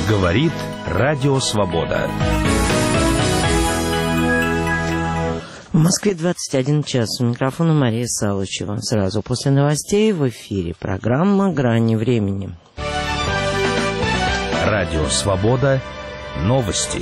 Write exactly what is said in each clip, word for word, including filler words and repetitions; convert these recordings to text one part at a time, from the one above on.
Говорит Радио Свобода. В Москве двадцать один час. У микрофона Мария Салычева. Сразу после новостей в эфире программа «Грани времени». Радио Свобода. Новости.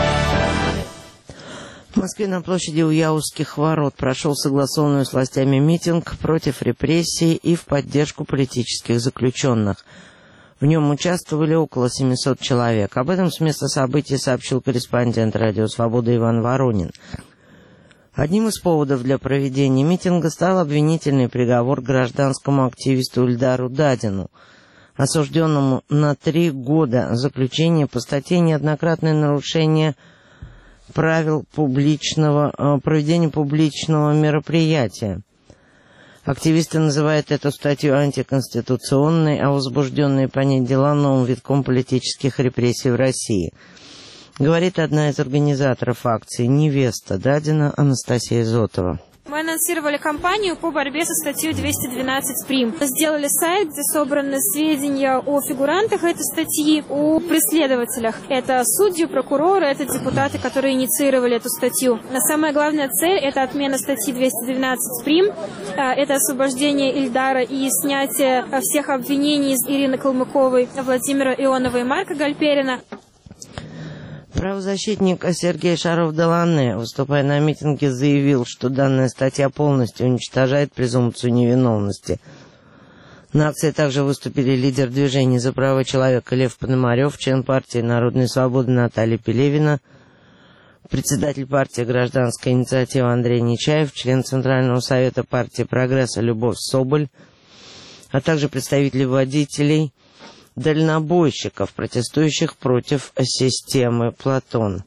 В Москве на площади у Яузских ворот прошел согласованный с властями митинг против репрессий и в поддержку политических заключенных. В нем участвовали около семисот человек. Об этом с места событий сообщил корреспондент Радио Свобода Иван Воронин. Одним из поводов для проведения митинга стал обвинительный приговор гражданскому активисту Ильдару Дадину, осужденному на три года заключения по статье «Неоднократное нарушение правил публичного, проведения публичного мероприятия». Активисты называют эту статью антиконституционной, а возбужденные по ней дела новым витком политических репрессий в России. Говорит одна из организаторов акции, невеста Дадина Анастасия Зотова. Мы анонсировали кампанию по борьбе со статьей двести двенадцать прим. Сделали сайт, где собраны сведения о фигурантах этой статьи, о преследователях. Это судьи, прокуроры, это депутаты, которые инициировали эту статью. Но самая главная цель – это отмена статьи двести двенадцать прим. Это освобождение Ильдара и снятие всех обвинений из Ирины Калмыковой, Владимира Ионова и Марка Гальперина. Правозащитник Сергей Шаров-Делане, выступая на митинге, заявил, что данная статья полностью уничтожает презумпцию невиновности. На акции также выступили лидер движения за права человека Лев Пономарев, член партии «Народной свободы» Наталья Пелевина, председатель партии «Гражданская инициатива» Андрей Нечаев, член Центрального совета партии «Прогресса» Любовь Соболь, а также представители водителей, дальнобойщиков, протестующих против системы Платон.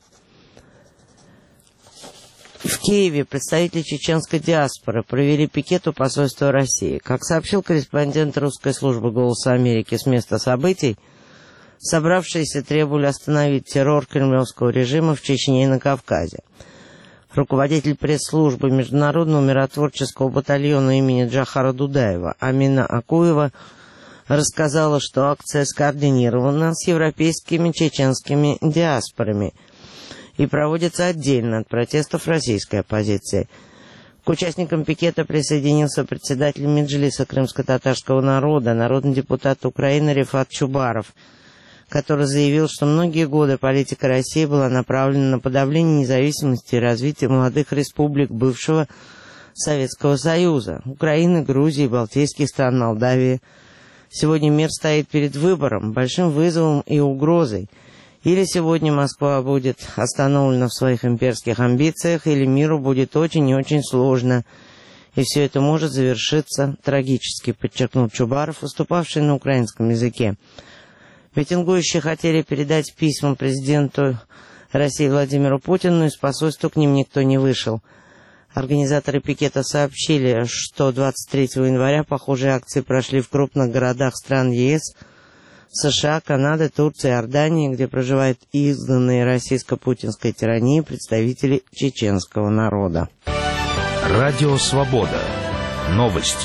В Киеве представители чеченской диаспоры провели пикет у посольства России. Как сообщил корреспондент русской службы «Голоса Америки» с места событий, собравшиеся требовали остановить террор кремлевского режима в Чечне и на Кавказе. Руководитель пресс-службы Международного миротворческого батальона имени Джохара Дудаева Амина Акуева рассказала, что акция скоординирована с европейскими чеченскими диаспорами и проводится отдельно от протестов российской оппозиции. К участникам пикета присоединился председатель Меджлиса крымско-татарского народа, народный депутат Украины Рифат Чубаров, который заявил, что многие годы политика России была направлена на подавление независимости и развитие молодых республик бывшего Советского Союза, Украины, Грузии, Балтийских стран, Молдавии. Сегодня мир стоит перед выбором, большим вызовом и угрозой. Или сегодня Москва будет остановлена в своих имперских амбициях, или миру будет очень и очень сложно. И все это может завершиться трагически, подчеркнул Чубаров, выступавший на украинском языке. Митингующие хотели передать письма президенту России Владимиру Путину, но из посольства к ним никто не вышел. Организаторы пикета сообщили, что двадцать третьего января похожие акции прошли в крупных городах стран ЕС, США, Канады, Турции, Иордании, где проживают изгнанные российско-путинской тирании представители чеченского народа. Радио Свобода. Новости.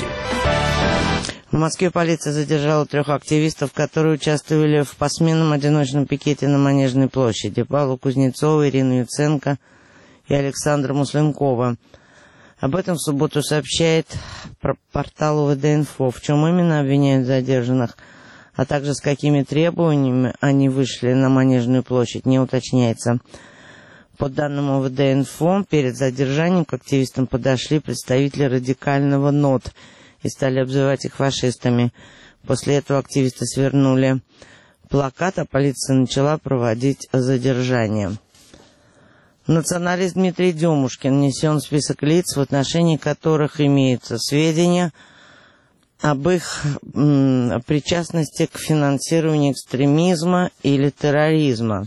В Москве полиция задержала трех активистов, которые участвовали в посменном одиночном пикете на Манежной площади: Павла Кузнецова, Ирину Яценко и Александра Мусленкова. Об этом в субботу сообщает портал ВД-Инфо. В чем именно обвиняют задержанных, а также с какими требованиями они вышли на Манежную площадь, не уточняется. По данным ВД-Инфо, перед задержанием к активистам подошли представители радикального НОТ и стали обзывать их фашистами. После этого активисты свернули плакат, а полиция начала проводить задержание. Националист Дмитрий Демушкин внесен в список лиц, в отношении которых имеются сведения об их м, причастности к финансированию экстремизма или терроризма.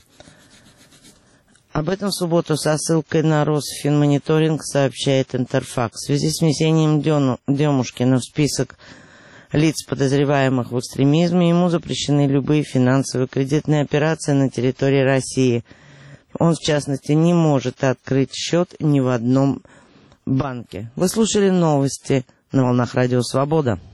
Об этом в субботу со ссылкой на Росфинмониторинг сообщает Интерфакс. В связи с внесением Демушкина в список лиц, подозреваемых в экстремизме, ему запрещены любые финансовые кредитные операции на территории России. Он, в частности, не может открыть счет ни в одном банке. Вы слушали новости на волнах Радио Свобода.